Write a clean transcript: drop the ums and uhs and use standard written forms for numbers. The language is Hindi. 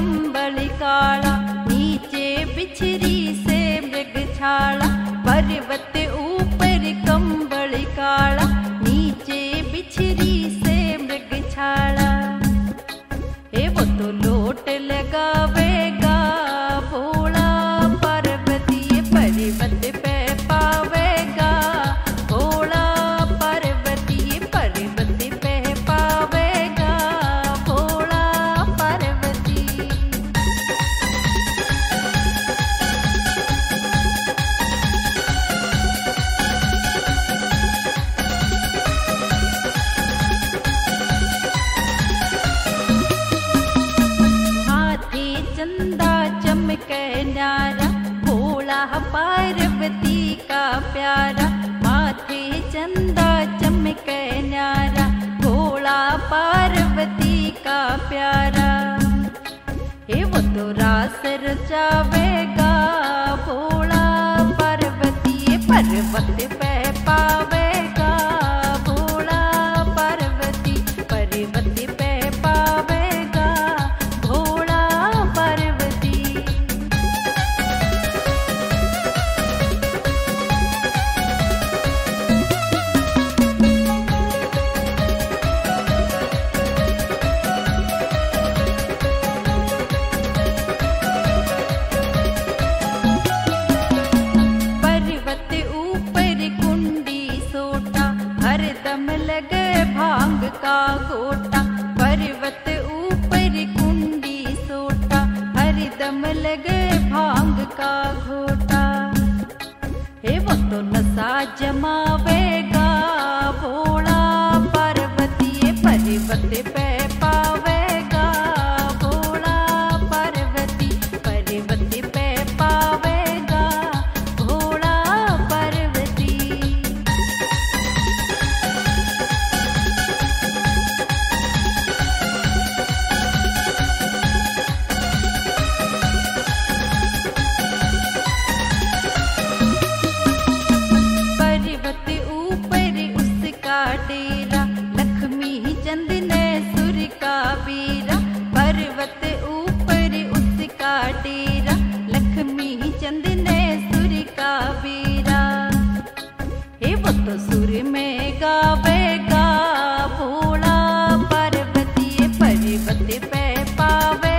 कंबल काला, नीचे बिछरी से मृगछाला। पर्वत ऊपर कंबल काला, नीचे बिछरी से मृगछाला। वो तो लोट लगावेगा भोला पार्वती, पर्वत पे पावेगा भोला पार्वती, पर्वत पे पावेगा भोला पार्वती। चंदा चमके न्यारा, भोला पार्वती का प्यारा। माथे चंदा चमके न्यारा, भोला पार्वती का प्यारा। वो तो रास रचावेगा भोला पार्वती, पर्वत पे पावेगा भोला पार्वती, पर्वत पे पावेगा भोला पार्वती। पर्वत ऊपर कुंडी सोटा, हरदम लगे भांग का गोटा। पर्वत ऊपर कुंडी सोटा, हरदम लगे भांग का घोटा। वो तो नशा जमावेगा भोला पार्वती, पर्वत पे पावेगा भोला पार्वती, पर्वत पे पावेगा भोला पार्वती। पर्वत ऊपर उसका डेरा, लक्ष्मी चंद ने सुर का बीरा। पर्वत ऊपर उसका डेरा, लक्ष्मी चंद ने सुर का बीरा। वो तो सुर में गावेगा भोला पार्वती, पर्वत पे पावे